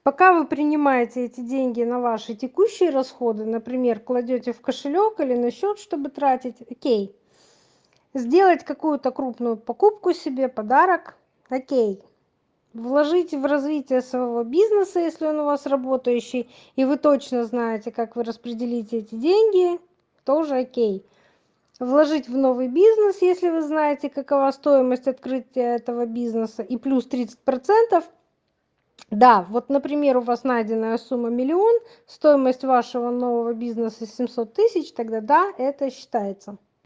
Пока вы принимаете эти деньги на ваши текущие расходы, например, кладете в кошелек или на счет, чтобы тратить, окей. Сделать какую-то крупную покупку себе, подарок, окей. Вложить в развитие своего бизнеса, если он у вас работающий, и вы точно знаете, как вы распределите эти деньги, тоже окей. Вложить в новый бизнес, если вы знаете, какова стоимость открытия этого бизнеса, и плюс 30%. Да, вот, например, у вас найденная сумма 1 000 000, стоимость вашего нового бизнеса 700 000, тогда да, это считается.